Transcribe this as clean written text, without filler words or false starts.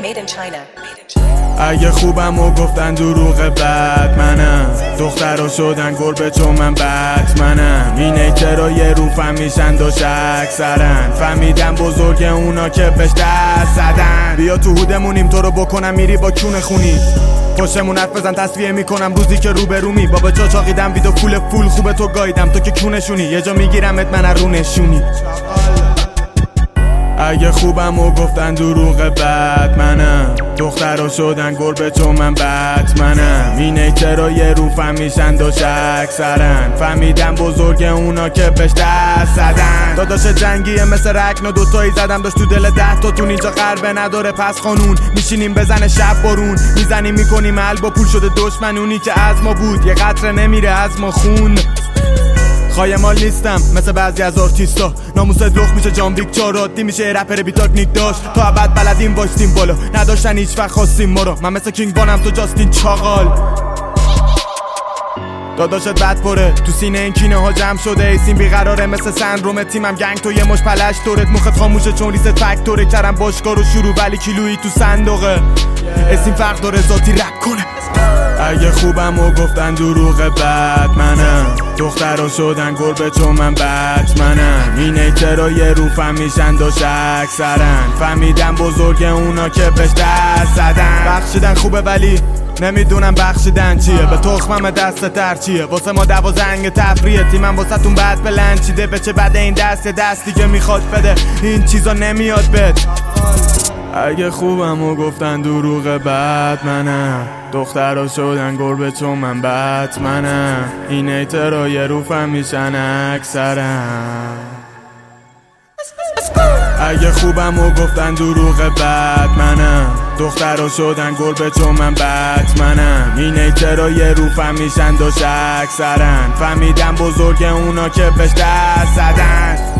Made in China. اگه خوبم و گفتن دروغ بد منم، دخترها شدن گربه چون من بتمنم. این ایترا یه رو فهمیشن دوش اکثرن، فهمیدن بزرگ اونا که بهش دست زدن. بیا تو هودمونیم تو رو بکنم میری با کونه خونی، پشتمون حرف بزن تصفیه میکنم روزی که روبرومی. بابا چاقیدم ویدو فول خوبه تو گایدم تو که کونشونی، یه جا میگیرمت من رو نشونی. اگه خوبم و گفتن دروغ بد منم، دخترها شدن گربه چون من بتمنم. این ایترا یه رو فهمیشن دوش اکثرن، فهمیدن بزرگ اونا که بهش دست زدن. داداش جنگیه مثل رکن و دوتایی زدم داشت تو دل 10 تاتون. اینجا غربه نداره پس قانون، میشینیم بزنه شب بارون، میزنیم میکنیم البا پول شده دشمنونی که از ما بود. یه قطره نمیره از ما خون، خایمال نیستم مثل بعضی از آرتیستا، ناموست لخ میشه جان ویک چارادی میشه رپر بیتاک نیک داشت. تا ابد بلدیم وایستیم بالا، نداشتن هیچ وقت خواستیم ما رو. من مثل کینگ بانم تو جاستین چاقال. داداشت بد پره تو سینه این کینه ها جمع شده، ایسیم بیقراره مثل سندروم تیمم گنگ تو یه مش پلش دورت. مخت خاموشه چون ریست فکتوره کردم باشگاه رو شروع ولی کیلویی تو صندوقه. اسیم فرق داره ذاتی رپ کنه. اگه خوبم و گفتن دروغ بد منم، دخترها شدن گربه چون من بتمنم. این ایترا یه رو فهمیشن دوش اکثرن، فهمیدن بزرگ اونا که بهش دست زدن. بخشیدن خوبه ولی نمیدونم بخشیدن چیه، به تخمم دست تر چیه. واسه ما 12 تفریه تیمم واسه تون بعد بلنچیده. به چه بده این دست دستی که میخواد بده، این چیزا نمیاد بد. اگه خوبم و گفتن دروغ بد منم، دخترها شدن گربه چون من بتمنم. این ایترا یه رو فهمیشن اکثرن. اگه خوبم و گفتن دروغ بد منم، دخترها شدن گربه چون من بتمنم. این ایترا یه رو فهمیشن دوش اکثرن، فهمیدن بزرگ اونا که بهش دست زدن.